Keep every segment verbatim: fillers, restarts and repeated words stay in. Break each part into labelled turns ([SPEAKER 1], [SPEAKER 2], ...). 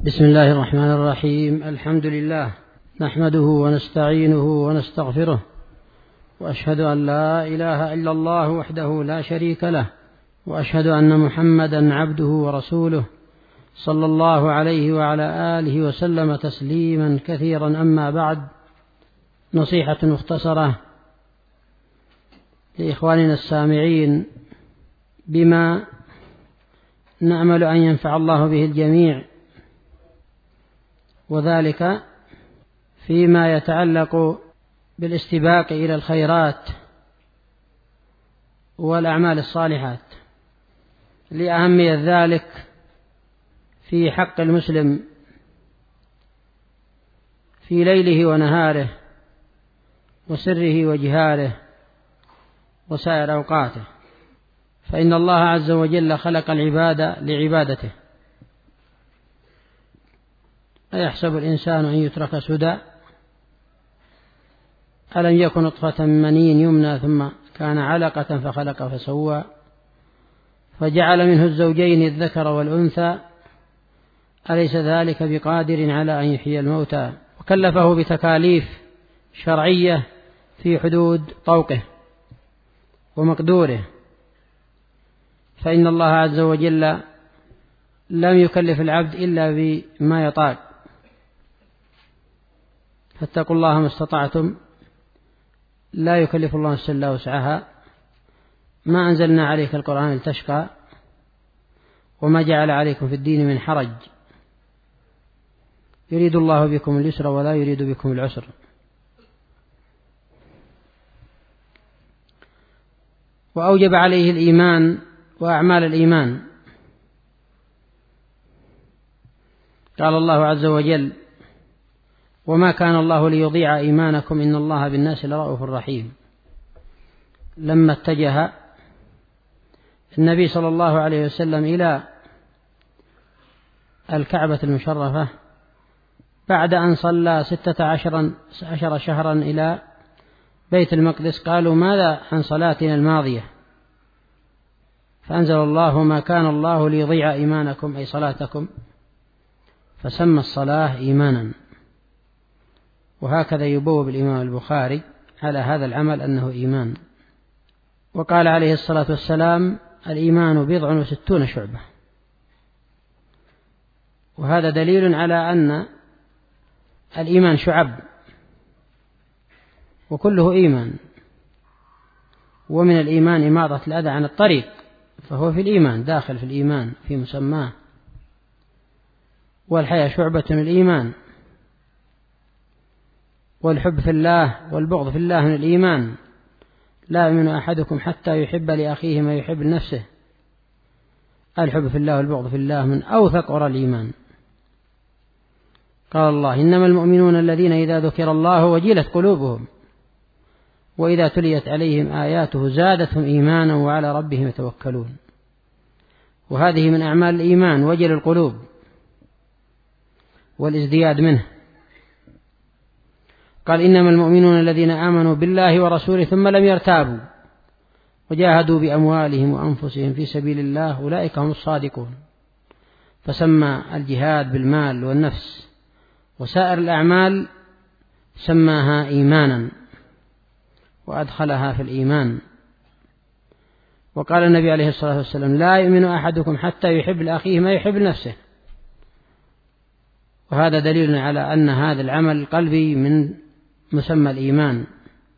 [SPEAKER 1] بسم الله الرحمن الرحيم. الحمد لله نحمده ونستعينه ونستغفره، وأشهد أن لا إله إلا الله وحده لا شريك له، وأشهد أن محمدا عبده ورسوله صلى الله عليه وعلى آله وسلم تسليما كثيرا. أما بعد، نصيحة مختصرة لإخواننا السامعين بما نأمل أن ينفع الله به الجميع، وذلك فيما يتعلق بالاستباق إلى الخيرات والأعمال الصالحات، لأهمية ذلك في حق المسلم في ليله ونهاره وسره وجهاره وسائر أوقاته، فإن الله عز وجل خلق العباد لعبادته. أيحسب الإنسان أن يترك سدى؟ ألم يكن نطفة من مني يمنى ثم كان علقة فخلق فسوى فجعل منه الزوجين الذكر والأنثى أليس ذلك بقادر على أن يحيي الموتى؟ وكلفه بتكاليف شرعية في حدود طوقه ومقدوره، فإن الله عز وجل لم يكلف العبد إلا بما يطاق. فاتقوا الله ما استطعتم، لا يكلف الله نفسا إلا وسعها. ما أنزلنا عليك القرآن لتشقى، وما جعل عليكم في الدين من حرج، يريد الله بكم اليسر ولا يريد بكم العسر. وأوجب عليه الإيمان وأعمال الإيمان. قال الله عز وجل: وما كان الله ليضيع إيمانكم إن الله بالناس لرؤوف رحيم. لما اتجه النبي صلى الله عليه وسلم إلى الكعبة المشرفة بعد أن صلى ستة عشر, عشر شهرا إلى بيت المقدس، قالوا: ماذا عن صلاتنا الماضية؟ فأنزل الله: ما كان الله ليضيع إيمانكم أي صلاتكم، فسمى الصلاة إيمانا. وهكذا يبوب الإمام البخاري على هذا العمل أنه إيمان. وقال عليه الصلاة والسلام: الإيمان بضع وستون شعبة. وهذا دليل على أن الإيمان شعب، وكله إيمان. ومن الإيمان إماطة الأذى عن الطريق، فهو في الإيمان، داخل في الإيمان في مسماه. والحياة شعبة من الإيمان، والحب في الله والبغض في الله من الإيمان. لا يؤمن أحدكم حتى يحب لأخيه ما يحب لنفسه. الحب في الله والبغض في الله من أوثق عرى الإيمان. قال الله: إنما المؤمنون الذين إذا ذكر الله وجلت قلوبهم وإذا تليت عليهم آياته زادتهم إيمانا وعلى ربهم يتوكلون. وهذه من أعمال الإيمان، وجل القلوب والازدياد منه. قال: إنما المؤمنون الذين آمنوا بالله ورسوله ثم لم يرتابوا وجاهدوا بأموالهم وأنفسهم في سبيل الله أولئك هم الصادقون. فسمى الجهاد بالمال والنفس وسائر الأعمال سماها إيمانا وأدخلها في الإيمان. وقال النبي عليه الصلاة والسلام: لا يؤمن أحدكم حتى يحب لأخيه ما يحب لنفسه. وهذا دليل على أن هذا العمل القلبي من مسمى الإيمان.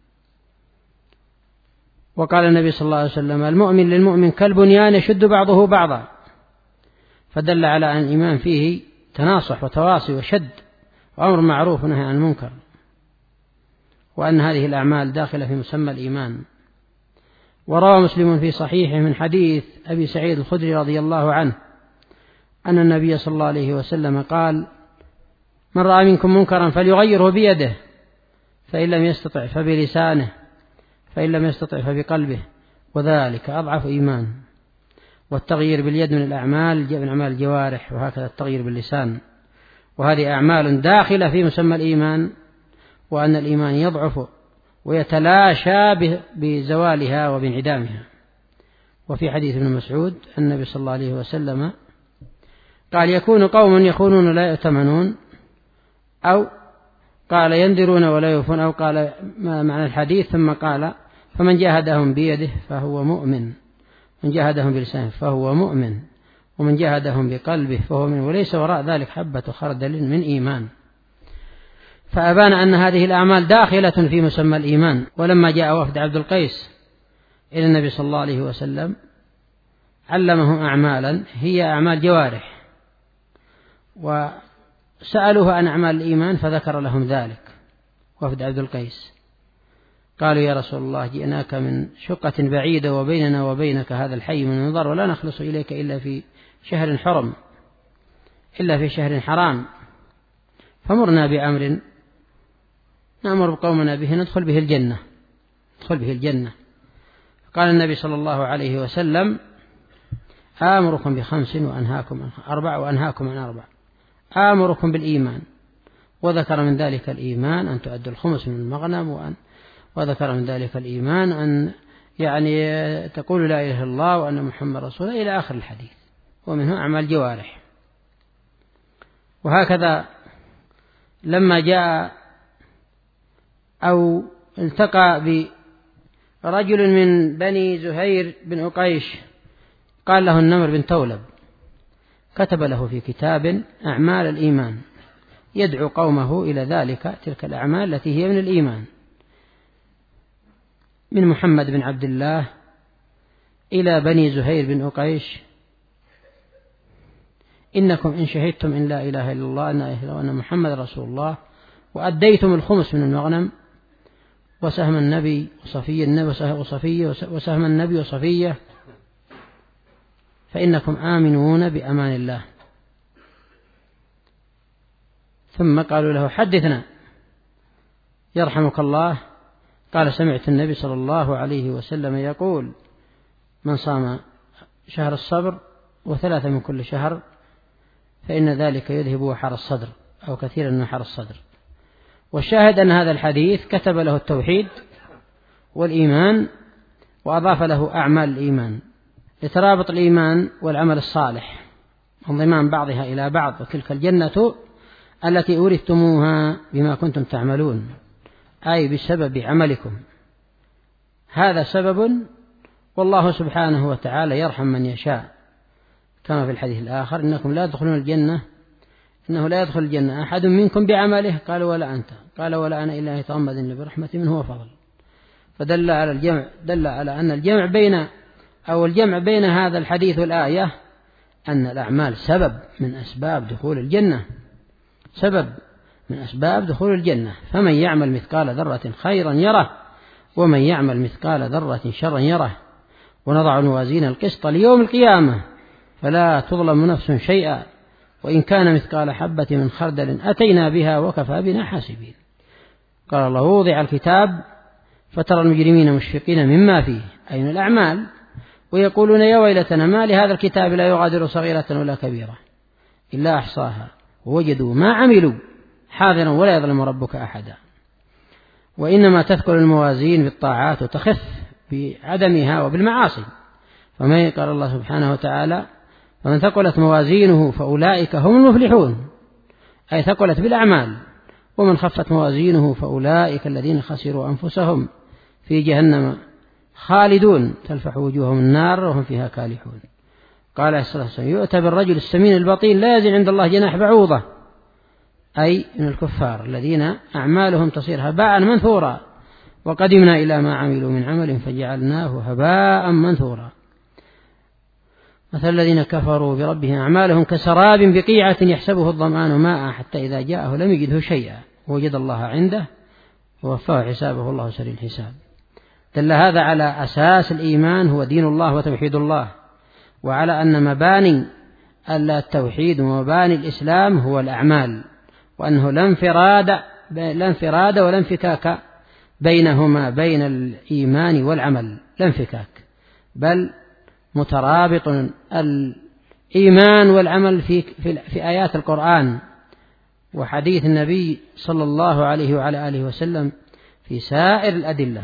[SPEAKER 1] وقال النبي صلى الله عليه وسلم: المؤمن للمؤمن كالبنيان يشد بعضه بعضا. فدل على أن الإيمان فيه تناصح وتواصي وشد وأمر معروف ونهي عن المنكر، وأن هذه الأعمال داخلة في مسمى الإيمان. وروى مسلم في صحيحه من حديث أبي سعيد الخدري رضي الله عنه أن النبي صلى الله عليه وسلم قال: من رأى منكم منكرا فليغيره بيده، فإن لم يستطع فبلسانه، فإن لم يستطع فبقلبه، وذلك أضعف إيمان. والتغيير باليد من الأعمال من أعمال الجوارح، وهكذا التغيير باللسان. وهذه أعمال داخلة في مسمى الإيمان، وأن الإيمان يضعف ويتلاشى بزوالها وبانعدامها. وفي حديث ابن مسعود النبي صلى الله عليه وسلم قال يكون قوم يخونون لا يؤتمنون، أو قال ينذرون ولا يوفون، أو قال ما معنى الحديث، ثم قال فمن جاهدهم بيده فهو مؤمن، من جاهدهم بلسانه فهو مؤمن، ومن جاهدهم بقلبه فهو مؤمن، وليس وراء ذلك حبة خردل من إيمان. فأبان أن هذه الأعمال داخلة في مسمى الإيمان. ولما جاء وفد عبد القيس إلى النبي صلى الله عليه وسلم علمهم أعمالا هي أعمال جوارح، وسألوه عن أعمال الإيمان فذكر لهم ذلك وفد عبد القيس. قالوا يا رسول الله جئناك من شقة بعيدة وبيننا وبينك هذا الحي من نظر، ولا نخلص إليك إلا في شهر حرم، إلا في شهر حرام، فمرنا بأمر نأمر بقومنا به ندخل به الجنة ندخل به الجنة. قال النبي صلى الله عليه وسلم آمركم بخمس وأنهاكم عن أربع وأنهاكم عن أربع. آمركم بالإيمان، وذكر من ذلك الإيمان أن تؤدوا الخمس من المغنم، وأن وذكر من ذلك الإيمان أن يعني تقول لا إله إلا الله وأن محمد رسول الله إلى آخر الحديث، ومنه أعمال جوارح. وهكذا لما جاء أو التقى برجل من بني زهير بن أقيش قال له النمر بن تولب، كتب له في كتاب أعمال الإيمان يدعو قومه إلى ذلك، تلك الأعمال التي هي من الإيمان، من محمد بن عبد الله إلى بني زهير بن أقيش: إنكم إن شهدتم إن لا إله إلا الله وأن محمد رسول الله، وأديتم الخمس من المغنم، وسهم النبي وصفية النبي وصفية وسهم النبي وصفية، فإنكم آمنون بأمان الله. ثم قالوا له حدثنا يرحمك الله. قال سمعت النبي صلى الله عليه وسلم يقول: من صام شهر الصبر وثلاثة من كل شهر فإن ذلك يذهب وحر الصدر، أو كثيرا من وحر الصدر. والشاهد أن هذا الحديث كتب له التوحيد والإيمان، وأضاف له أعمال الإيمان لترابط الإيمان والعمل الصالح، انضمام بعضها إلى بعض. وتلك الجنة التي أورثتموها بما كنتم تعملون، أي بسبب عملكم. هذا سبب، والله سبحانه وتعالى يرحم من يشاء، كما في الحديث الآخر: إنكم لا تدخلون الجنة إنه لا يدخل الجنة أحد منكم بعمله. قال ولا أنت؟ قال ولا أنا إلا يتغمدني برحمة منه وفضل. فدل على الجمع دل على أن الجمع بين أو الجمع بين هذا الحديث والآية أن الأعمال سبب من أسباب دخول الجنة، سبب من أسباب دخول الجنة. فمن يعمل مثقال ذرة خيرا يره، ومن يعمل مثقال ذرة شرا يره. ونضع الموازين القسط ليوم القيامة فلا تظلم نفس شيئا، وإن كان مثقال حبة من خردل أتينا بها وكفى بنا حاسبين. قال الله: ووضع الكتاب فترى المجرمين مشفقين مما فيه، أي من الأعمال، ويقولون يا ويلتنا ما لهذا الكتاب لا يغادر صغيرة ولا كبيرة إلا أحصاها ووجدوا ما عملوا حاضرا ولا يظلم ربك أحدا. وإنما تثقل الموازين بالطاعات وتخف بعدمها وبالمعاصي. فما قال الله سبحانه وتعالى: فمن ثقلت موازينه فأولئك هم المفلحون، أي ثقلت بالأعمال. ومن خفت موازينه فأولئك الذين خسروا أنفسهم في جهنم خالدون تلفح وجوههم النار وهم فيها كالحون. قال عليه الصلاة والسلام: يؤتى بالرجل السمين البطين لا يزن عند الله جناح بعوضة، أي من الكفار الذين أعمالهم تصير هباء منثورا. وقدمنا إلى ما عملوا من عمل فجعلناه هباء منثورا. مثل الذين كفروا بربهم أعمالهم كسراب بقيعة يحسبه الظمآن ماء حتى إذا جاءه لم يجده شيئا ووجد الله عنده ووفاه حسابه الله سريع الحساب. دل هذا على أساس الإيمان هو دين الله وتوحيد الله، وعلى أن مباني التوحيد ومباني الإسلام هو الأعمال، وأنه لا انفراد لا انفراد ولا انفكاك بينهما، بين الإيمان والعمل لا انفكاك، بل مترابط الإيمان والعمل في, في, في آيات القرآن وحديث النبي صلى الله عليه وعلى آله وسلم في سائر الأدلة.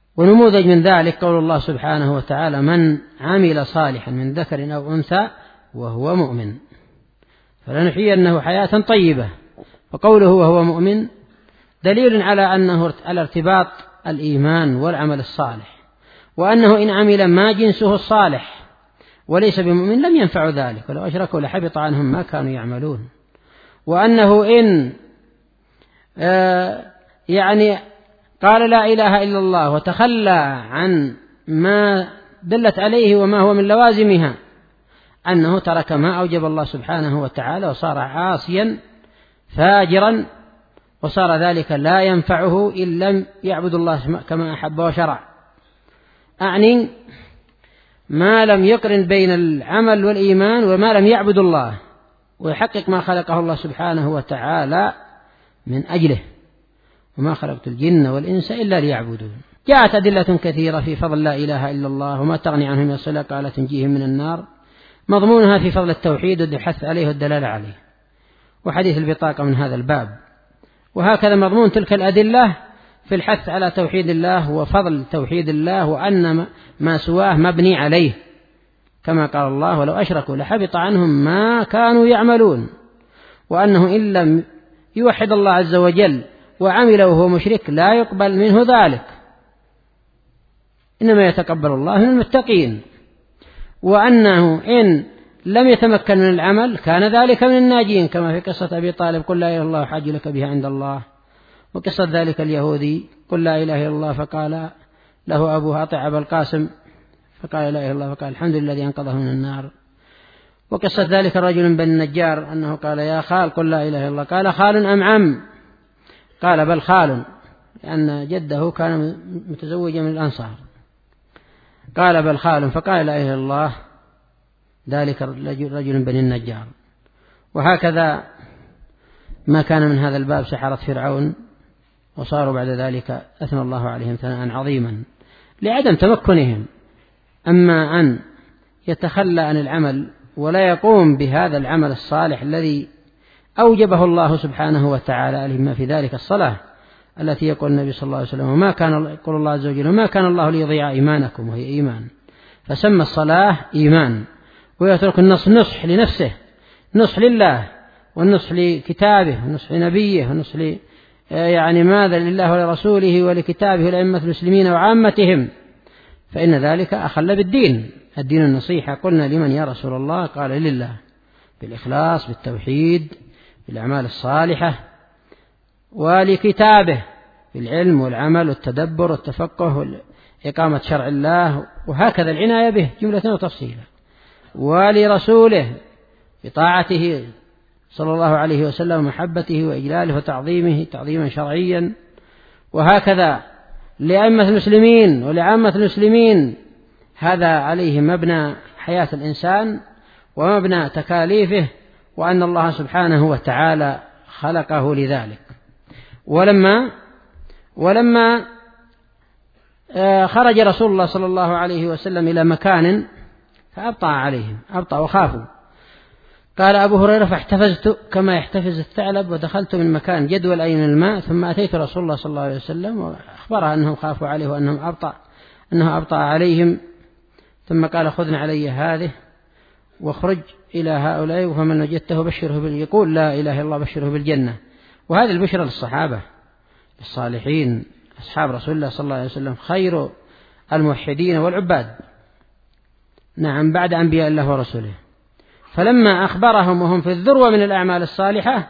[SPEAKER 1] ونموذج من ذلك قول الله سبحانه وتعالى: من عمل صالحا من ذكر أو أنثى وهو مؤمن، فلنحيينه حياة طيبة. وقوله وهو مؤمن دليل على أنه على ارتباط الإيمان والعمل الصالح، وأنه إن عمل ما جنسه الصالح وليس بمؤمن لم ينفع ذلك، ولو أشركوا لحبط عنهم ما كانوا يعملون. وأنه إن آه يعني قال لا إله إلا الله وتخلى عن ما دلت عليه وما هو من لوازمها أنه ترك ما أوجب الله سبحانه وتعالى وصار عاصيا فاجرا، وصار ذلك لا ينفعه إن لم يعبد الله كما أحب وشرع، أعني ما لم يقرن بين العمل والإيمان وما لم يعبد الله ويحقق ما خلقه الله سبحانه وتعالى من أجله، وما خلقت الجن والإنس إلا ليعبدون. جاءت أدلة كثيرة في فضل لا إله إلا الله وما تغني عنهم من الصلة قال تنجيهم من النار، مضمونها في فضل التوحيد والحث عليه والدلالة عليه، وحديث البطاقة من هذا الباب. وهكذا مضمون تلك الأدلة في الحث على توحيد الله وفضل توحيد الله، وأن ما سواه مبني عليه، كما قال الله ولو أشركوا لحبط عنهم ما كانوا يعملون، وأنه إن لم يوحد الله عز وجل وعمل وهو مشرك لا يقبل منه ذلك، إنما يتقبل الله من المتقين، وأنه إن لم يتمكن من العمل كان ذلك من الناجين، كما في قصة أبي طالب قل لا إله إلا الله حاج لك بها عند الله، وقصة ذلك اليهودي قل لا إله إلا الله فقال له أبوه أطع أبا القاسم فقال لا إله إلا الله فقال الحمد لله الذي أنقذه من النار. وقصة ذلك الرجل من بني النجار أنه قال يا خال قل لا إله إلا الله قال خال أم عم؟ قال بل خال، لأن جده كان متزوجا من الأنصار، قال بل خال، فقال لا إله إلا الله ذلك الرجل من بني النجار. وهكذا ما كان من هذا الباب سحرة فرعون، وصاروا بعد ذلك أثنى الله عليهم ثناء عظيما لعدم تمكنهم. أما أن يتخلى عن العمل ولا يقوم بهذا العمل الصالح الذي أوجبه الله سبحانه وتعالى، لما في ذلك الصلاة التي يقول النبي صلى الله عليه وسلم وما كان يقول الله عز وجل وما كان الله ليضيع إيمانكم، وهي إيمان، فسمى الصلاة إيمان. ويترك النصح نصح لنفسه، نصح لله والنصح لكتابه والنصح لنبيه والنصح ل يعني ماذا لله ولرسوله ولكتابه ولأئمة المسلمين وعامتهم، فإن ذلك أخل بالدين. الدين النصيحة. قلنا لمن يا رسول الله؟ قال لله، بالإخلاص بالتوحيد بالأعمال الصالحة، ولكتابه بالعلم والعمل والتدبر والتفقه وإقامة شرع الله، وهكذا العناية به جملة وتفصيلا، ولرسوله بطاعته صلى الله عليه وسلم ومحبته وإجلاله وتعظيمه تعظيما شرعيا، وهكذا لأئمة المسلمين ولعامة المسلمين. هذا عليه مبنى حياة الإنسان ومبنى تكاليفه، وأن الله سبحانه وتعالى خلقه لذلك. ولما ولما خرج رسول الله صلى الله عليه وسلم إلى مكان فأبطأ عليهم، أبطأ وخافوا. قال أبو هريرة فاحتفزت كما يحتفز الثعلب، ودخلت من مكان جدول أي من الماء، ثم أتيت رسول الله صلى الله عليه وسلم وأخبره أنهم خافوا عليه وأنهم أبطأ أنه أبطأ عليهم، ثم قال خذن علي هذه واخرج إلى هؤلاء، ومن وجدته بشره بال يقول لا إله إلا الله بشره بالجنة. وهذه البشرى للصحابة الصالحين أصحاب رسول الله صلى الله عليه وسلم، خير الموحدين والعباد، نعم، بعد أنبياء الله ورسوله. فلما أخبرهم وهم في الذروة من الأعمال الصالحة،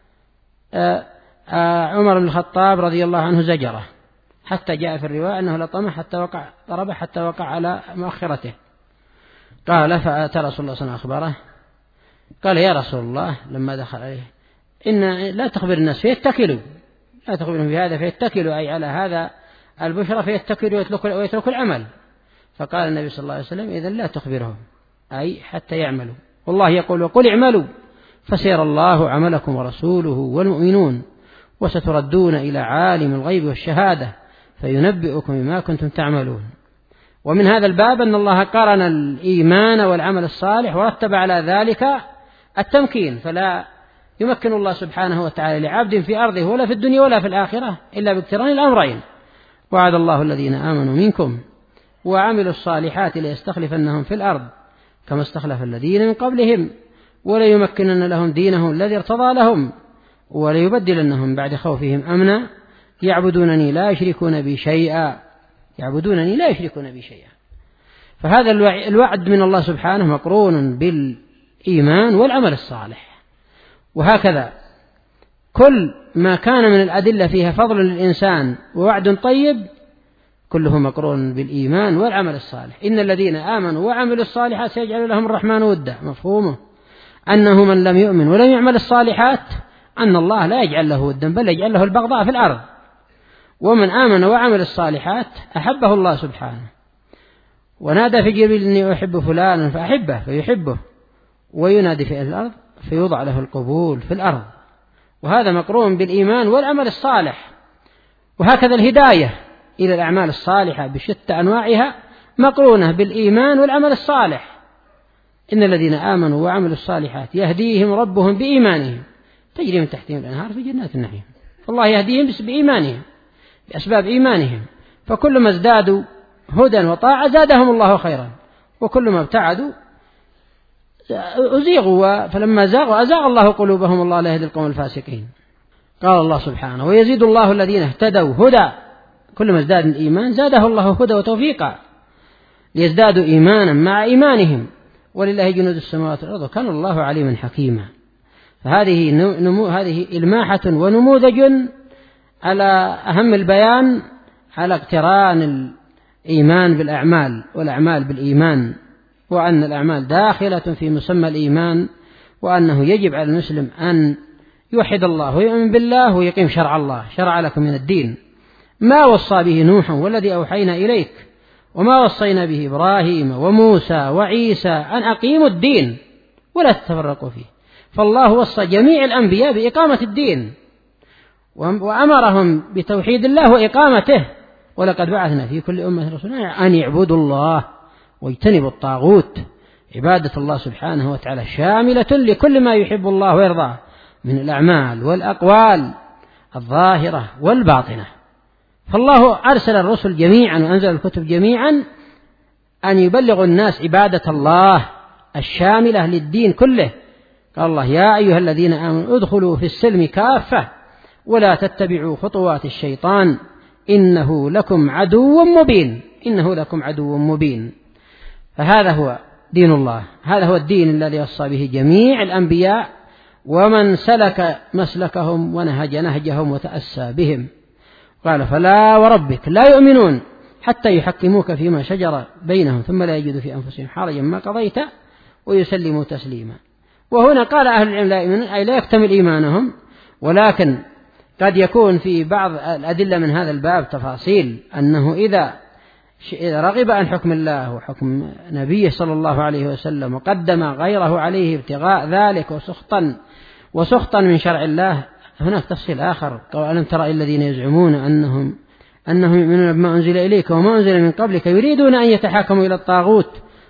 [SPEAKER 1] عمر بن الخطاب رضي الله عنه زجره، حتى جاء في الرواية أنه لطمه حتى وقع ضرب حتى وقع على مؤخرته. قال فأتى رسول الله صلى الله عليه وسلم أخبره، قال يا رسول الله لما دخل عليه إن لا تخبر الناس فيتكلوا، لا تخبرهم بهذا فيتكلوا، أي على هذا البشرى فيتكلوا ويتركوا العمل. فقال النبي صلى الله عليه وسلم إذن لا تخبرهم، أي حتى يعملوا، والله يقول وقل اعملوا فسيرى الله عملكم ورسوله والمؤمنون وستردون إلى عالم الغيب والشهادة فينبئكم بما كنتم تعملون. ومن هذا الباب أن الله قارن الإيمان والعمل الصالح ورتب على ذلك التمكين، فلا يمكن الله سبحانه وتعالى لعبد في أرضه ولا في الدنيا ولا في الآخرة إلا باقتران الأمرين. وعد الله الذين آمنوا منكم وعملوا الصالحات ليستخلفنهم في الأرض كما استخلف الذين من قبلهم وليمكنن لهم دينهم الذي ارتضى لهم وليبدلنهم بعد خوفهم أمنا يعبدونني لا يشركون بي شيئا يعبدونني لا يشركون بي شيئا. فهذا الوعد من الله سبحانه مقرون بالإيمان والعمل الصالح. وهكذا كل ما كان من الأدلة فيها فضل للإنسان ووعد طيب كله مقرون بالإيمان والعمل الصالح. إن الذين آمنوا وعملوا الصالحات سيجعل لهم الرحمن ودا. مفهومه أنه من لم يؤمن ولم يعمل الصالحات أن الله لا يجعل له ودا بل يجعل له البغضاء في الأرض. ومن آمن وعمل الصالحات أحبه الله سبحانه. ونادى في جبريل إني أحب فلانا فأحبه فيحبه وينادي في الأرض فيوضع له القبول في الأرض. وهذا مقرون بالإيمان والعمل الصالح. وهكذا الهداية إلى الأعمال الصالحة بشتى أنواعها مقرونة بالإيمان والعمل الصالح. إن الذين آمنوا وعملوا الصالحات يهديهم ربهم بإيمانهم تجري من تحتهم الأنهار في جنات النعيم. فالله يهديهم بإيمانهم بأسباب إيمانهم. فكل ما ازدادوا هدى وطاعة زادهم الله خيرا وكل ما ابتعدوا أزيغوا فلما زاغوا أزاغ الله قلوبهم الله لا يهدي القوم الفاسقين. قال الله سبحانه ويزيد الله الذين اهتدوا هدى. كل ما ازداد الإيمان زاده الله هدى وتوفيقا ليزدادوا إيمانا مع إيمانهم ولله جنود السماوات والأرض وكان الله عليما حكيما. فهذه نمو هذه إلماحة ونموذج على أهم البيان على اقتران الإيمان بالأعمال والأعمال بالإيمان وأن الأعمال داخلة في مسمى الإيمان وأنه يجب على المسلم أن يوحد الله ويؤمن بالله ويقيم شرع الله. شرع لكم من الدين ما وصى به نوحا والذي أوحينا إليك وما وصينا به إبراهيم وموسى وعيسى أن أقيموا الدين ولا تتفرقوا فيه. فالله وصى جميع الأنبياء بإقامة الدين وأمرهم بتوحيد الله وإقامته. ولقد بعثنا في كل أمة رسولا أن يعبدوا الله واجتنبوا الطاغوت. عبادة الله سبحانه وتعالى شاملة لكل ما يحب الله ويرضاه من الأعمال والأقوال الظاهرة والباطنة. فالله أرسل الرسل جميعا وأنزل الكتب جميعا أن يبلغوا الناس عبادة الله الشاملة للدين كله. قال الله يا أيها الذين آمنوا ادخلوا في السلم كافة ولا تتبعوا خطوات الشيطان إنه لكم عدو مبين. إنه لكم عدو مبين. فهذا هو دين الله. هذا هو الدين الذي وصى به جميع الأنبياء ومن سلك مسلكهم ونهج نهجهم وتأسى بهم. قال فلا وربك لا يؤمنون حتى يحكموك فيما شجر بينهم ثم لا يجدوا في أنفسهم حرجا ما قضيت ويسلموا تسليما. وهنا قال أهل العلم لا يؤمنون أي لا يكتمل إيمانهم. ولكن قد يكون في بعض الأدلة من هذا الباب تفاصيل أنه إذا رغب عن حكم الله وحكم نبيه صلى الله عليه وسلم وقدم غيره عليه ابتغاء ذلك وسخطا وسخطا من شرع الله هناك تفصيل آخر. قال ألم ترى الذين يزعمون أنهم أنهم يؤمنون بما أنزل إليك وما أنزل من قبلك يريدون أن يتحاكموا إلى الطاغوت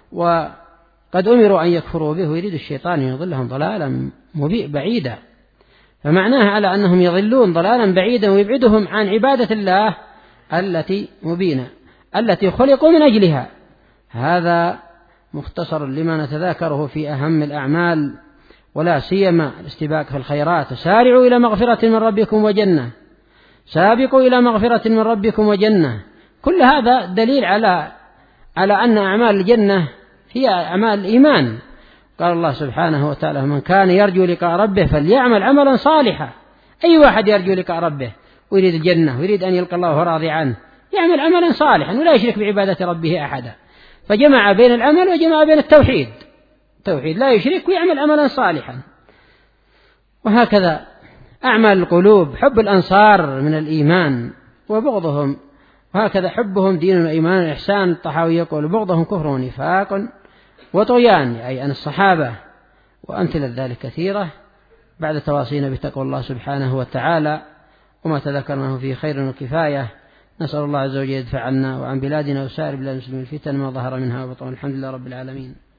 [SPEAKER 1] وقد أمروا أن يكفروا به ويريد الشيطان يضلهم ضلالا بعيدا. فمعناها على أنهم يضلون ضلالا بعيدا ويبعدهم عن عبادة الله التي مبينة التي خلقوا من أجلها. هذا مختصر لما نتذاكره في أهم الأعمال ولا سيما الاستباق في الخيرات. سارعوا إلى مغفرة من ربكم وجنة سابقوا إلى مغفرة من ربكم وجنة. كل هذا دليل على على أن أعمال الجنة هي أعمال الإيمان. قال الله سبحانه وتعالى من كان يرجو لقاء ربه فليعمل عملا صالحا. أي واحد يرجو لقاء ربه ويريد الجنة ويريد أن يلقى الله راضي عنه يعمل عملا صالحا ولا يشرك بعبادة ربه أحدا. فجمع بين العمل وجمع بين التوحيد. توحيد لا يشرك ويعمل عملا صالحا. وهكذا أعمال القلوب حب الأنصار من الإيمان وبغضهم. وهكذا حبهم دين الإيمان والإحسان. الطحاوي يقول بغضهم كفر ونفاق وطغيان أي أن الصحابة وأمثلة ذلك كثيرة بعد تواصينا بتقوى الله سبحانه وتعالى وما تذكرناه فيه خير وكفاية. نسأل الله عز وجل يدفع عنا وعن بلادنا وسائر بلاد المسلمين الفتن ما ظهر منها وبطن. الحمد لله رب العالمين.